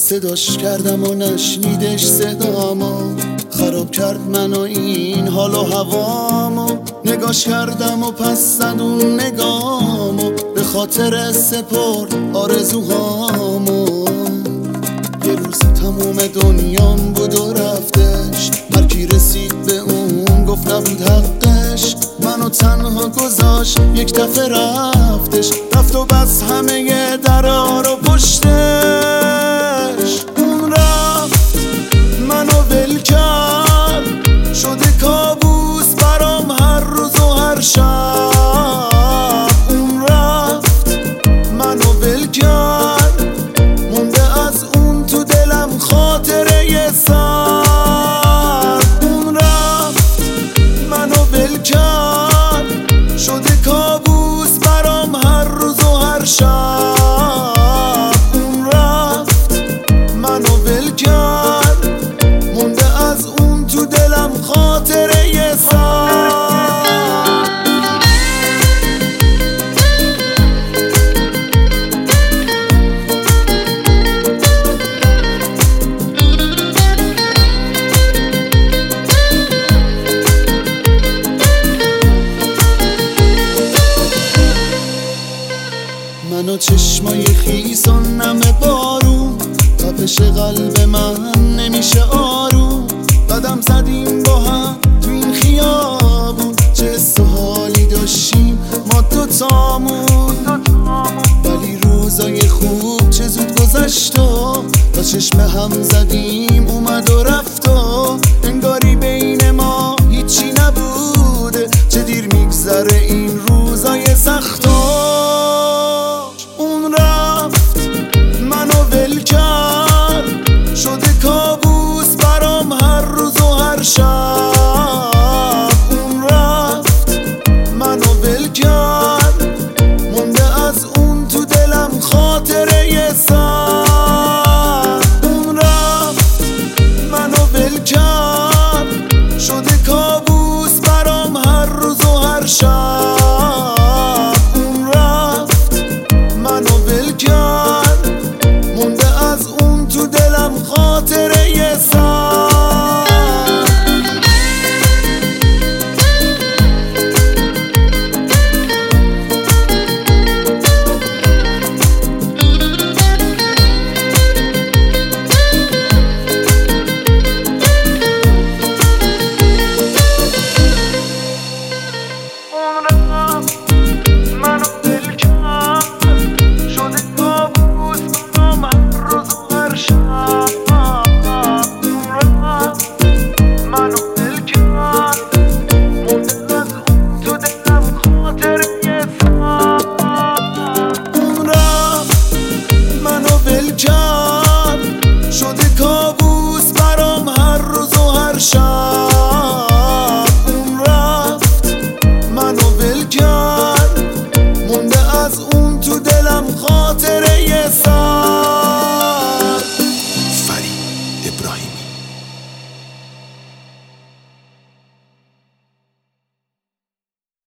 صداش کردم و نشنیدش صدامو، خراب کرد منو این حال و هوامو. نگاش کردم و پس زد اون نگامو، به خاطر سپرد آرزوهامو. یه روز تموم دنیام بود و رفتش، هر کی رسید به اون گفت نبود حقش. منو تنها گذاشت یک دفعه رفتش، رفت و بس همه درا رو پشتش. اون رفت منو ول کرد، شده کابوس برام هر روز و هر شب. اون رفت منو ول کرد، مونده از اون تو دلم خاطره یه سر. اون رفت منو ول کرد، شده کابوس برام هر روز و هر شب. اون رفت منو ول کرد، مونده از اون تو دلم خاطره یه سر. من و چشمای خیس و نم بارون، تپش قلب من نمیشه آروم. قدم زدیم با هم تو این خیابون، چه حس و حالی داشتیم ما دوتامون. ولی روزای خوب چه زود گذشت و تا چشم هم زدیم اومد و رفت و انگاری بین ما هیچی نبوده. چه دیر میگذره این روزای سخت. اون رفت منو ول کرد، شده کابوس برام هر روز و هر شب. اون رفت منو ول کرد، مونده از اون تو دلم خاطره یه سر. اون رفت منو ول کرد، شده کابوس برام هر روز و هر شب. اون رفت منو ول کرد، مونده از اون تو دلم خاطره یه سر. شده کابوس برام هر روز و هر شب. اون رفت منو ول کرد.